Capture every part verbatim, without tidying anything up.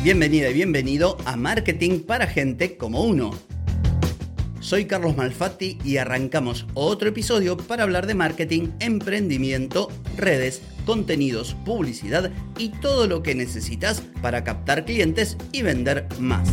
Bienvenida y bienvenido a Marketing para Gente como Uno. Soy Carlos Malfatti y arrancamos otro episodio para hablar de marketing, emprendimiento, redes, contenidos, publicidad y todo lo que necesitas para captar clientes y vender más.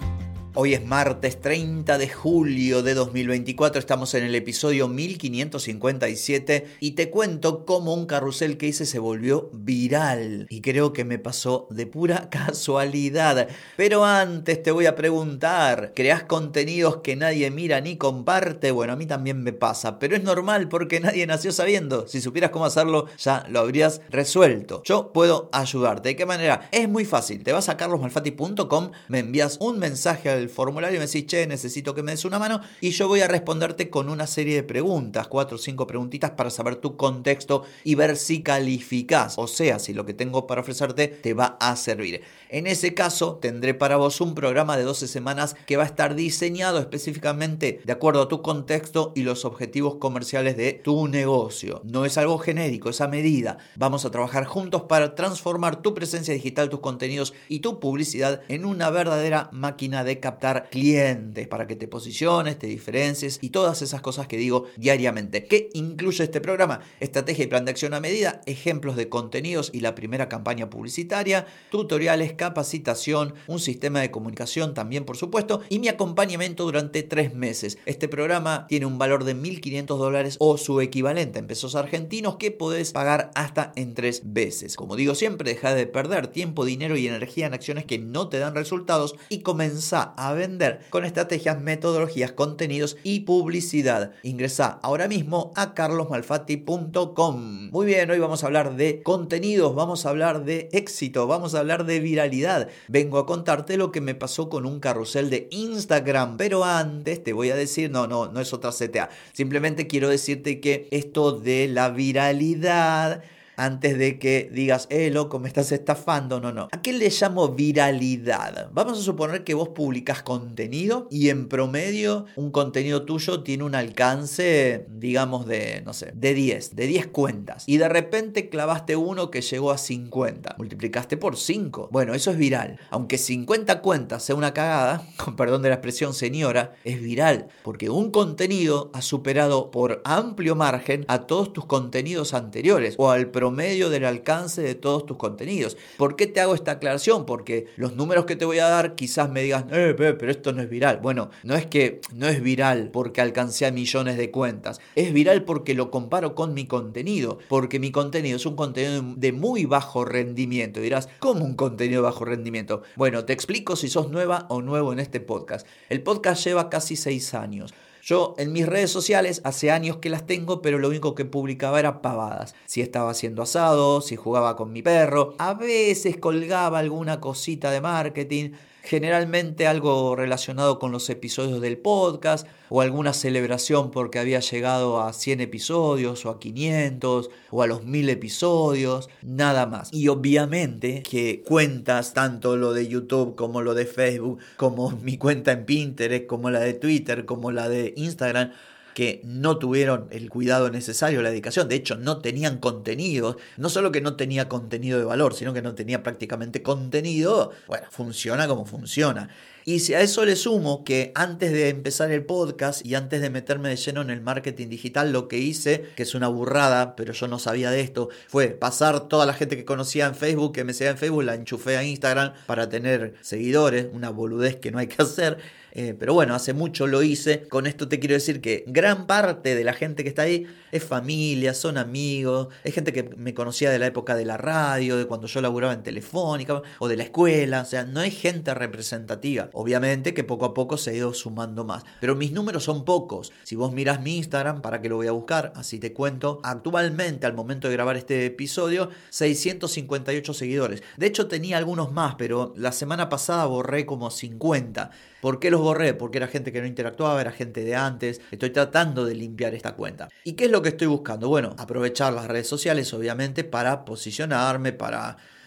Hoy es martes treinta de julio de dos mil veinticuatro, estamos en el episodio mil quinientos cincuenta y siete y te cuento cómo un carrusel que hice se volvió viral y creo que me pasó de pura casualidad. Pero antes te voy a preguntar, ¿creás contenidos que nadie mira ni comparte? Bueno, a mí también me pasa, pero es normal porque nadie nació sabiendo. Si supieras cómo hacerlo, ya lo habrías resuelto. Yo puedo ayudarte. ¿De qué manera? Es muy fácil. Te vas a carlos malfatti punto com, me envías un mensaje al formulario y me decís, che, necesito que me des una mano y yo voy a responderte con una serie de preguntas, cuatro o cinco preguntitas para saber tu contexto y ver si calificás, o sea, si lo que tengo para ofrecerte te va a servir. En ese caso, tendré para vos un programa de doce semanas que va a estar diseñado específicamente de acuerdo a tu contexto y los objetivos comerciales de tu negocio. No es algo genérico, es a medida. Vamos a trabajar juntos para transformar tu presencia digital, tus contenidos y tu publicidad en una verdadera máquina de captar clientes para que te posiciones, te diferencies y todas esas cosas que digo diariamente. ¿Qué incluye este programa? Estrategia y plan de acción a medida, ejemplos de contenidos y la primera campaña publicitaria, tutoriales, capacitación, un sistema de comunicación también, por supuesto, y mi acompañamiento durante tres meses. Este programa tiene un valor de mil quinientos dólares o su equivalente en pesos argentinos que podés pagar hasta en tres veces. Como digo siempre, deja de perder tiempo, dinero y energía en acciones que no te dan resultados y comenzá a vender con estrategias, metodologías, contenidos y publicidad. Ingresá ahora mismo a carlos malfatti punto com. Muy bien, hoy vamos a hablar de contenidos, vamos a hablar de éxito, vamos a hablar de viralidad. Vengo a contarte lo que me pasó con un carrusel de Instagram, pero antes te voy a decir, no, no, no es otra C T A. Simplemente quiero decirte que esto de la viralidad, antes de que digas, eh, loco, me estás estafando, no, no. ¿A qué le llamo viralidad? Vamos a suponer que vos publicas contenido y en promedio un contenido tuyo tiene un alcance, digamos, de, no sé, de diez, de diez cuentas. Y de repente clavaste uno que llegó a cincuenta. Multiplicaste por cinco. Bueno, eso es viral. Aunque cincuenta cuentas sea una cagada, con perdón de la expresión señora, es viral. Porque un contenido ha superado por amplio margen a todos tus contenidos anteriores o al promedio medio del alcance de todos tus contenidos. ¿Por qué te hago esta aclaración? Porque los números que te voy a dar quizás me digas, eh, pero esto no es viral. Bueno, no es que no es viral porque alcancé a millones de cuentas. Es viral porque lo comparo con mi contenido. Porque mi contenido es un contenido de muy bajo rendimiento. Y dirás, ¿cómo un contenido de bajo rendimiento? Bueno, te explico si sos nueva o nuevo en este podcast. El podcast lleva casi seis años. Yo en mis redes sociales hace años que las tengo, pero lo único que publicaba era pavadas. Si estaba haciendo asado, si jugaba con mi perro, a veces colgaba alguna cosita de marketing, generalmente algo relacionado con los episodios del podcast o alguna celebración porque había llegado a cien episodios o a quinientos o a los mil episodios, nada más. Y obviamente que cuentas, tanto lo de YouTube como lo de Facebook, como mi cuenta en Pinterest, como la de Twitter, como la de Instagram, que no tuvieron el cuidado necesario, la dedicación, de hecho no tenían contenido, no solo que no tenía contenido de valor, sino que no tenía prácticamente contenido, bueno, funciona como funciona. Y si a eso le sumo que antes de empezar el podcast y antes de meterme de lleno en el marketing digital, lo que hice, que es una burrada, pero yo no sabía de esto, fue pasar toda la gente que conocía en Facebook, que me seguía en Facebook, la enchufé a Instagram para tener seguidores, una boludez que no hay que hacer. Eh, pero bueno, hace mucho lo hice. Con esto te quiero decir que gran parte de la gente que está ahí es familia, son amigos, es gente que me conocía de la época de la radio, de cuando yo laburaba en Telefónica o de la escuela. O sea, no es gente representativa. Obviamente que poco a poco se ha ido sumando más, pero mis números son pocos. Si vos mirás mi Instagram, ¿para qué lo voy a buscar? Así te cuento. Actualmente, al momento de grabar este episodio, seiscientos cincuenta y ocho seguidores. De hecho tenía algunos más, pero la semana pasada borré como cincuenta. ¿Por qué los borré? Porque era gente que no interactuaba, era gente de antes. Estoy tratando de limpiar esta cuenta. ¿Y qué es lo que estoy buscando? Bueno, aprovechar las redes sociales, obviamente, para posicionarme, para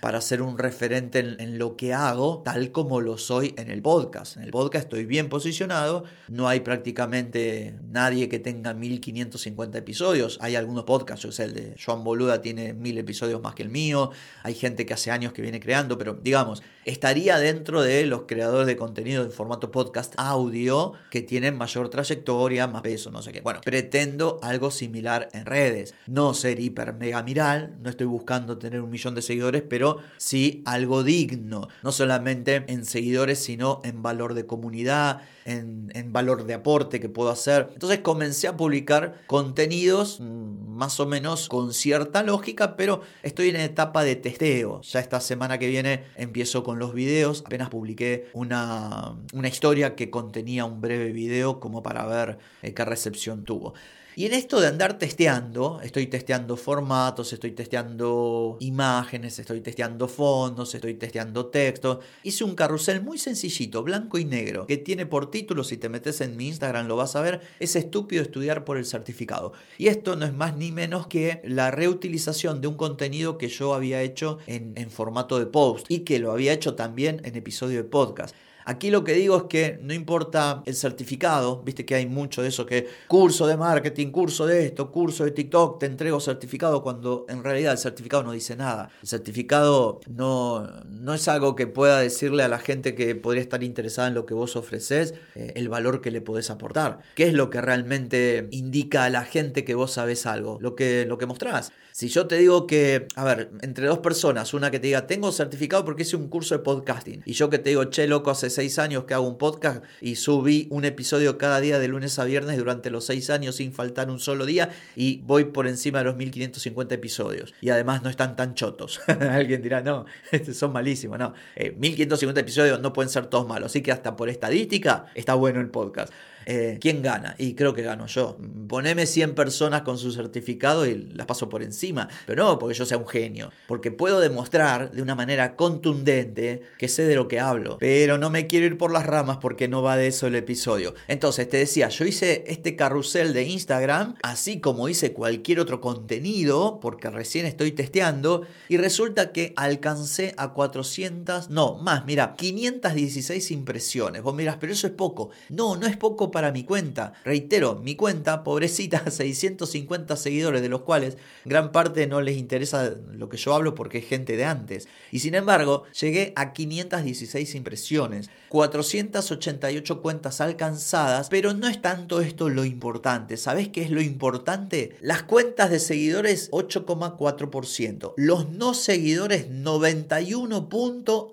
para ser un referente en, en lo que hago, tal como lo soy en el podcast. En el podcast estoy bien posicionado, no hay prácticamente nadie que tenga mil quinientos cincuenta episodios. Hay algunos podcasts, yo sé, el de Joan Boluda tiene mil episodios más que el mío, hay gente que hace años que viene creando, pero digamos, estaría dentro de los creadores de contenido en formato podcast audio que tienen mayor trayectoria, más peso, no sé qué. Bueno, pretendo algo similar en redes, no ser hiper mega viral, no estoy buscando tener un millón de seguidores, pero sí algo digno, no solamente en seguidores, sino en valor de comunidad, en, en valor de aporte que puedo hacer. Entonces comencé a publicar contenidos mmm, más o menos con cierta lógica, pero estoy en etapa de testeo. Ya esta semana que viene empiezo con los videos. Apenas publiqué una, una historia que contenía un breve video como para ver eh, qué recepción tuvo. Y en esto de andar testeando, estoy testeando formatos, estoy testeando imágenes, estoy testeando fondos, estoy testeando texto. Hice un carrusel muy sencillito, blanco y negro, que tiene por título, si te metes en mi Instagram lo vas a ver, es estúpido estudiar por el certificado. Y esto no es más ni menos que la reutilización de un contenido que yo había hecho en, en formato de post y que lo había hecho también en episodio de podcast. Aquí lo que digo es que no importa el certificado, viste que hay mucho de eso que curso de marketing, curso de esto, curso de TikTok, te entrego certificado, cuando en realidad el certificado no dice nada. El certificado no, no es algo que pueda decirle a la gente que podría estar interesada en lo que vos ofreces, eh, el valor que le podés aportar. ¿Qué es lo que realmente indica a la gente que vos sabés algo? Lo que, lo que mostrás. Si yo te digo que, a ver, entre dos personas, una que te diga, tengo certificado porque hice un curso de podcasting, y yo que te digo, che, loco, hace seis años que hago un podcast y subí un episodio cada día de lunes a viernes durante los seis años sin faltar un solo día y voy por encima de los mil quinientos cincuenta episodios. Y además no están tan chotos. Alguien dirá, no, son malísimos. No, eh, mil quinientos cincuenta episodios no pueden ser todos malos. Así que hasta por estadística está bueno el podcast. Eh, ¿Quién gana? Y creo que gano yo. Poneme cien personas con su certificado y las paso por encima. Pero no porque yo sea un genio, porque puedo demostrar de una manera contundente que sé de lo que hablo. Pero no me quiero ir por las ramas porque no va de eso el episodio. Entonces te decía, yo hice este carrusel de Instagram, así como hice cualquier otro contenido, porque recién estoy testeando, y resulta que alcancé a cuatrocientas, no, más, mira, quinientas dieciséis impresiones. Vos mirás, pero eso es poco. No, no es poco para mi cuenta. Reitero, mi cuenta, pobrecita, seiscientos cincuenta seguidores, de los cuales gran parte no les interesa lo que yo hablo porque es gente de antes. Y sin embargo, llegué a quinientas dieciséis impresiones, cuatrocientas ochenta y ocho cuentas alcanzadas, pero no es tanto esto lo importante. ¿Sabés qué es lo importante? Las cuentas de seguidores, ocho coma cuatro por ciento. Los no seguidores, noventa y uno punto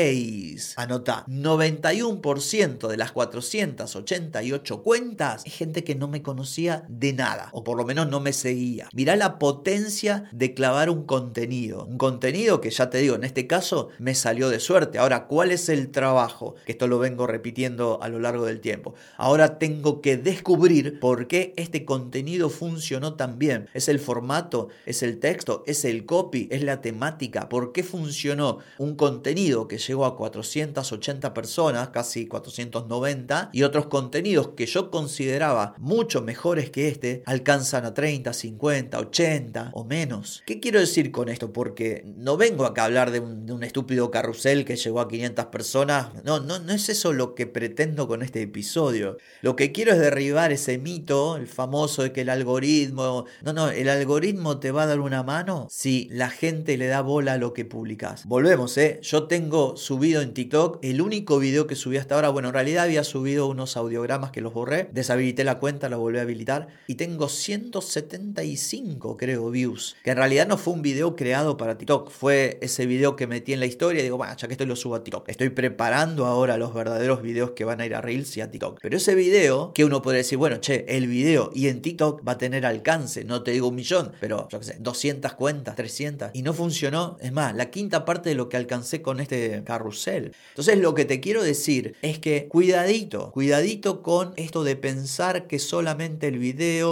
seis por ciento. Anotá, noventa y uno por ciento de las cuatrocientas ochenta y ocho cuentas es gente que no me conocía de nada, o por lo menos no me seguía. Mirá la potencia de clavar un contenido. Un contenido que, ya te digo, en este caso me salió de suerte. Ahora, ¿cuál es el trabajo? Que esto lo vengo repitiendo a lo largo del tiempo. Ahora tengo que descubrir por qué este contenido funcionó tan bien. ¿Es el formato? ¿Es el texto? ¿Es el copy? ¿Es la temática? ¿Por qué funcionó un contenido que llegó a cuatrocientas ochenta personas, casi cuatrocientas noventa, y otros contenidos que yo consideraba mucho mejores que este alcanzan a treinta, cincuenta, ochenta o menos? ¿Qué quiero decir con esto? Porque no vengo acá a hablar de un, de un estúpido carrusel que llegó a quinientas personas. No, no, no es eso lo que pretendo con este episodio. Lo que quiero es derribar ese mito, el famoso de que el algoritmo... No, no, el algoritmo te va a dar una mano si la gente le da bola a lo que publicas. Volvemos, ¿eh? Yo tengo subido en TikTok el único video que subí hasta ahora. Bueno, en realidad había subido unos audiogramas que los borré, deshabilité la cuenta, la volví a habilitar y tengo ciento setenta y cinco, creo, views. Que en realidad no fue un video creado para TikTok, fue ese video que metí en la historia y digo, bueno, ya que esto lo subo a TikTok. Estoy preparando ahora los verdaderos videos que van a ir a Reels y a TikTok. Pero ese video, que uno podría decir, bueno, che, el video y en TikTok va a tener alcance, no te digo un millón, pero yo qué sé, doscientas cuentas, trescientas, y no funcionó. Es más, la quinta parte de lo que alcancé con este carrusel. Entonces lo que te quiero decir es que cuidadito, cuidadito con esto de pensar que solamente el video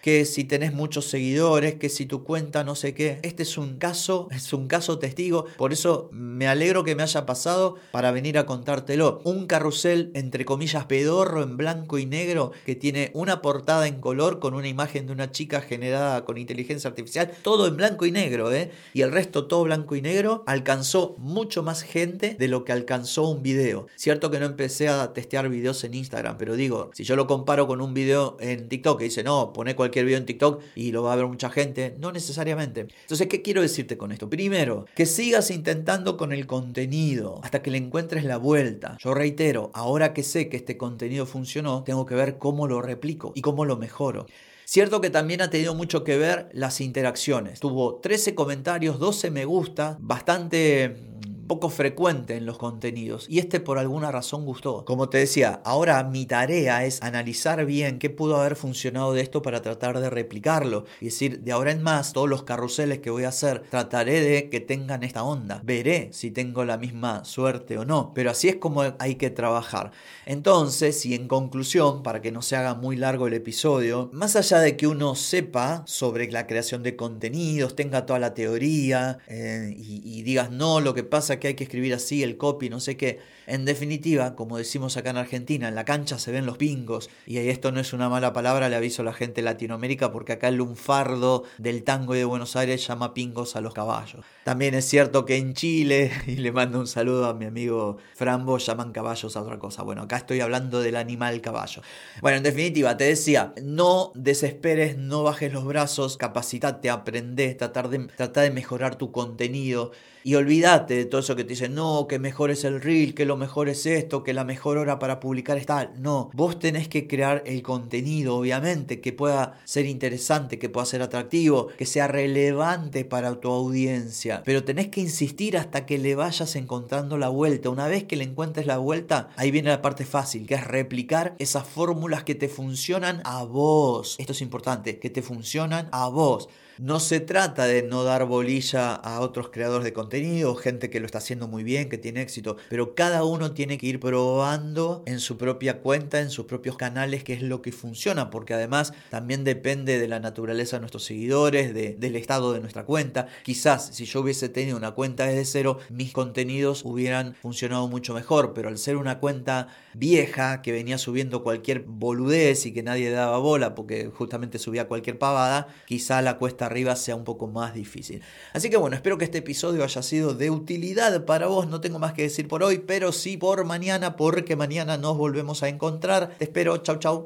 que si tenés muchos seguidores, que si tu cuenta no sé qué. Este es un caso, es un caso testigo, por eso me alegro que me haya pasado para venir a contártelo. Un carrusel, entre comillas, pedorro en blanco y negro, que tiene una portada en color con una imagen de una chica generada con inteligencia artificial, todo en blanco y negro, ¿eh? Y el resto todo blanco y negro, alcanzó mucho más gente de lo que alcanzó un video. Cierto que no empecé a testear videos en Instagram, pero digo, si yo lo comparo con un video en TikTok que dice, no, poné cualquier video en TikTok y lo va a ver mucha gente, no necesariamente. Entonces, ¿qué quiero decirte con esto? Primero, que sigas intentando con el contenido hasta que le encuentres la vuelta. Yo reitero, ahora que sé que este contenido funcionó, tengo que ver cómo lo replico y cómo lo mejoro. Cierto que también ha tenido mucho que ver las interacciones. Tuvo trece comentarios, doce me gusta, bastante poco frecuente en los contenidos, y este por alguna razón gustó. Como te decía, ahora mi tarea es analizar bien qué pudo haber funcionado de esto para tratar de replicarlo, y decir, de ahora en más, todos los carruseles que voy a hacer, trataré de que tengan esta onda. Veré si tengo la misma suerte o no, pero así es como hay que trabajar. Entonces, y en conclusión, para que no se haga muy largo el episodio, más allá de que uno sepa sobre la creación de contenidos, tenga toda la teoría, eh, y, y digas, no, lo que pasa es que hay que escribir así, el copy, no sé qué. En definitiva, como decimos acá en Argentina, en la cancha se ven los pingos. Y esto no es una mala palabra, le aviso a la gente de Latinoamérica, porque acá el lunfardo del tango y de Buenos Aires llama pingos a los caballos. También es cierto que en Chile, y le mando un saludo a mi amigo Frambo, llaman caballos a otra cosa. Bueno, acá estoy hablando del animal caballo. Bueno, en definitiva, te decía, no desesperes, no bajes los brazos, capacitate, aprendé, tratar de, tratar de mejorar tu contenido. Y olvídate de todo eso que te dicen, no, que mejor es el reel, que lo mejor es esto, que la mejor hora para publicar es tal. No, vos tenés que crear el contenido, obviamente, que pueda ser interesante, que pueda ser atractivo, que sea relevante para tu audiencia. Pero tenés que insistir hasta que le vayas encontrando la vuelta. Una vez que le encuentres la vuelta, ahí viene la parte fácil, que es replicar esas fórmulas que te funcionan a vos. Esto es importante, que te funcionan a vos. No se trata de no dar bolilla a otros creadores de contenido, gente que lo está haciendo muy bien, que tiene éxito, pero cada uno tiene que ir probando en su propia cuenta, en sus propios canales, qué es lo que funciona, porque además también depende de la naturaleza de nuestros seguidores, de, del estado de nuestra cuenta. Quizás si yo hubiese tenido una cuenta desde cero, mis contenidos hubieran funcionado mucho mejor, pero al ser una cuenta vieja que venía subiendo cualquier boludez y que nadie daba bola porque justamente subía cualquier pavada, quizá la cuesta arriba sea un poco más difícil. Así que bueno, espero que este episodio haya sido de utilidad para vos. No tengo más que decir por hoy, pero sí por mañana, porque mañana nos volvemos a encontrar. Te espero, chau chau.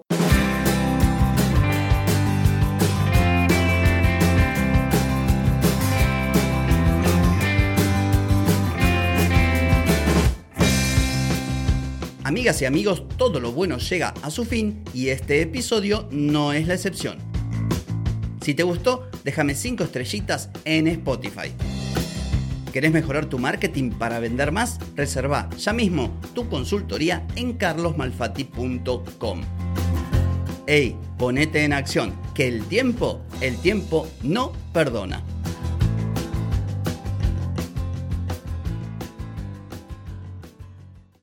Amigas y amigos, todo lo bueno llega a su fin y este episodio no es la excepción. Si te gustó, déjame cinco estrellitas en Spotify. ¿Querés mejorar tu marketing para vender más? Reserva ya mismo tu consultoría en carlos malfatti punto com. ¡Ey! Ponete en acción, que el tiempo, el tiempo no perdona.